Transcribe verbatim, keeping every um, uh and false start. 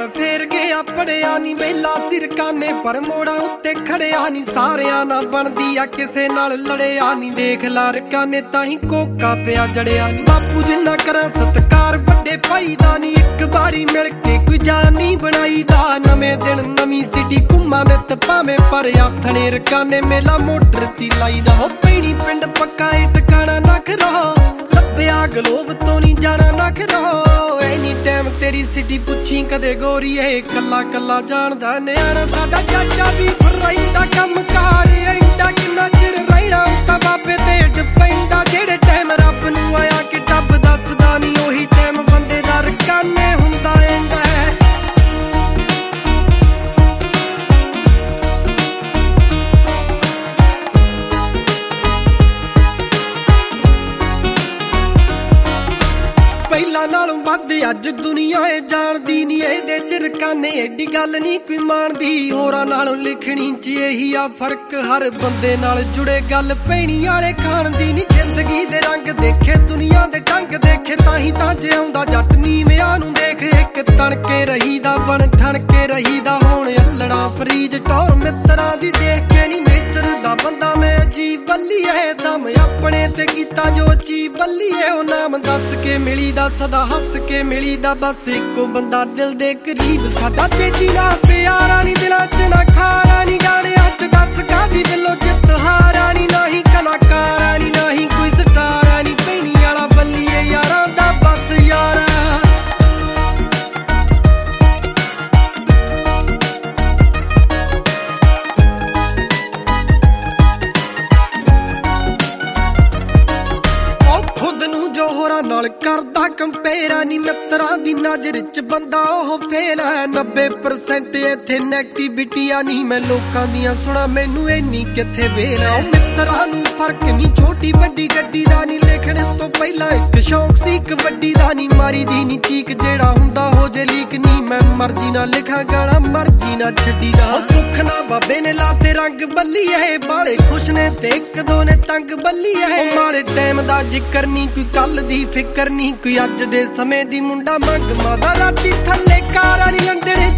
ਮੈਂ ਫੇਰ ਗਿਆ ਪੜਿਆ ਨੀ ਵੇਲਾ ਸਿਰਕਾਨੇ ਪਰ ਮੋੜਾਂ ਉੱਤੇ ਖੜਿਆ ਨੀ ਸਾਰਿਆਂ ਨਾਲ ਬਣਦੀ ਆ ਕਿਸੇ ਨਾਲ ਲੜਿਆ ਨੀ ਦੇਖ ਲਾਰਕਾਨੇ ਤਾਂ ਹੀ ਕੋਕਾ ਪਿਆ ਜੜਿਆ ਨੀ ਬਾਪੂ ਜਿੰਨਾ ਕਰਾਂ ਸਤਕਾਰ ਵੱਡੇ ਭਾਈ ਦਾ ਨੀ ਇੱਕ ਵਾਰੀ ਮਿਲ ਕੇ ਕੋਈ ਜਾਨ ਨੀ ਬਣਾਈ ਦਾ ਨਵੇਂ ਦਿਨ ਨਵੀਂ ਸਿਟੀ ਘੁੰਮਾਂ ਨਿੱਤ ਭਾਵੇਂ ਪਰ ਆਥਣੇ ਰਕਾਨੇ ਮੇਲਾ ਮੋਟਰ ਤੀ ਲਾਈਦਾ ਹੋ ਪੈਣੀ ਪਿੰਡ ਪੱਕਾ ਏ ਟਿਕਾਣਾ ਨਾ ਕਰੋ ਲੱਭਿਆ ਗਲੋਬ ਤੋਂ ਨੀ ਜਾਣਾ ਨਾ ਕਰੋ ਐਨੀ ਟਾਈਮ ਤੇਰੀ ਸਿਟੀ ਪੁੱਛੀ ਕਦੇ ਗੋਰੀਏ ਕੱਲਾ ਕੱਲਾ ਜਾਣਦਾ ਨਿਆਣਾ ਸਾਡਾ ਚਾਚਾ ਵੀ ਫਰਾਈ ਦਾ ਕੰਮ ਕਾਰ ਐਂਡਾ ਕਿੰਨਾ ਚਿਰ ਰਹਿਣਾ ਤਾਂ ਬਾਬੇ ਤੇ ਡਿਪੈਂਡਾ ਜਿਹੜੇ ਟਾਈਮ ਰੱਬ ਨੂੰ ਆਇਆ ਕਿ ਟੱਬ ਦੱਸਦਾ ਨੀ ਉਹੀ ਟਾਈਮ ਬੰਦੇ ਦਾ ਰਕਾਨੇ ਹੁੰਦਾ ਐਂਡਾ ਪਹਿਲਾਂ ਨਾਲੋਂ ਵੱਧ ਅੱਜ ਦੁਨੀਆ ਏ ਜਾਣਦੀ ਨੀ ਇਹਦੇ ਚ ਰਕਾਨੇ ਏਡੀ ਗੱਲ ਨੀ ਕੋਈ ਮਾਣਦੀ ਹੋਰਾਂ ਨਾਲੋਂ ਲਿਖਣੀ ਚ ਇਹੀ ਆ ਫਰਕ ਹਰ ਬੰਦੇ ਨਾਲ ਜੁੜੇ ਗੱਲ ਪੈਣੀ ਵਾਲੇ ਖਾਣ ਦੀ ਨੀ ਜ਼ਿੰਦਗੀ ਦੇ ਰੰਗ ਦੇਖੇ ਦੁਨੀਆ ਦੇ ਢੰਗ ਦੇਖੇ ਤਾਂ ਹੀ ਤਾਂ ਜਿਉਂਦਾ ਜੱਟ ਨੀਵਿਆਂ ਨੂੰ ਦੇਖ ਇੱਕ ਤਣਕੇ ਰਹੀਦਾ ਬਣ ਠਣਕੇ ਰਹੀਦਾ ਹੁਣ ਅਲੜਾ ਫਰੀਜ ਟੌਰ ਮਿੱਤਰਾਂ ਦੀ ਦੇਖ ਕੇ ਨੀ ਨੇਚਰ ਦਾ ਬੰਦਾ ਮੈਂ ਜੀ ਬੱਲੀਏ ਦਮ ਆਪਣੇ ਤੇ ਕੀਤਾ ਜੋ ਚੀ ਬੱਲੀਏ ਉਹ ਨਾਮ ਦੱਸ ਕੇ ਮਿਲੀ ਦਾ ਸਦਾ ਹੱਸ ਕੇ ਮਿਲੀ ਦਾ ਬਸ ਇੱਕੋ ਬੰਦਾ ਦਿਲ ਦੇ ਕਰੀਬ ਸਾਡਾ ਤੇਜੀ ਨਾਲ ਪਿਆਰਾ ਨੀ ਦਿਲਾਂ ਚ ਨਾ ਖਾਰਾ ਨੀ ਗਾਣਿਆਂ ਚ ਦੱਸ ਕਾਦੀ ਬਿੱਲੋ ਜਿੱਤ ਹਾਰਾ ਨੀ ਨਹੀਂ ਕਲਾਕਾਰਾ ਨੀ ਨਹੀਂ ਕੋਈ ਸਟਾਰਾ ਨੀ ਪੈਣੀ ਵਾਲਾ ਬੱਲੀਏ ਯਾਰਾਂ ਦਾ ਬਸ ਯਾਰਾ ਹੋਰਾਂ ਨਾਲ ਕਰਦਾ ਕੰਪੇਰਾ ਨੀ ਮਿੱਤਰਾਂ ਦੀ ਨਜ਼ਰ ਚ ਬੰਦਾ ਉਹ ਫੇਲ ਹੈ ਨੱਬੇ ਪਰਸੈਂਟ ਇੱਥੇ ਨੈਗੇਟਿਵਿਟੀ ਆ ਨਹੀਂ ਮੈਂ ਲੋਕਾਂ ਦੀਆਂ ਸੁਣਾ ਮੈਨੂੰ ਇੰਨੀ ਕਿੱਥੇ ਵੇਲ ਆ ਮਿੱਤਰਾਂ ਨੂੰ ਫਰਕ ਨੀ ਛੋਟੀ ਵੱਡੀ ਗੱਡੀ ਦਾ ਨੀ ਲਿਖਣ ਤੋਂ ਪਹਿਲਾਂ ਇੱਕ ਸ਼ੌਕ ਸੀ ਇੱਕ ਵੱਡੀ ਦਾ ਨੀ ਮਾਰੀ ਦੀ ਨੀ ਚੀਕ ਜਿਹੜਾ ਹੁੰਦਾ ਹੋ ਜੇ ਲੀਕ ਨੀ ਮੈਂ ਮਰਜ਼ੀ ਨਾਲ ਲਿਖਾਂ ਗਾਣਾ ਮਰਜ਼ੀ ਨਾਲ ਛੱਡੀ ਦਾ ਸੁੱਖ ਨਾ ਬਾਬੇ ਨੇ ਲਾਤੇ ਰੰਗ ਬੱਲੀਏ ਬਾਲੇ ਖੁਸ਼ ਨੇ ਤੇ ਇੱਕ ਦੋ ਨੇ ਤੰਗ ਬੱਲੀਏ ਮਾੜੇ ਟਾਈਮ ਦਾ ਜ਼ਿਕਰ ਨੀ ਕੋਈ ਕੱਲ ਦੀ ਫਿਕਰ ਨੀ ਕੋਈ ਅੱਜ ਦੇ ਸਮੇਂ ਦੀ ਮੁੰਡਾ ਮੰਗ ਮਾਜ਼ਾ ਰਾਤੀ ਥੱਲੇ ਕਾਰਾਂ ਨੀ ਲੰਡਣੇ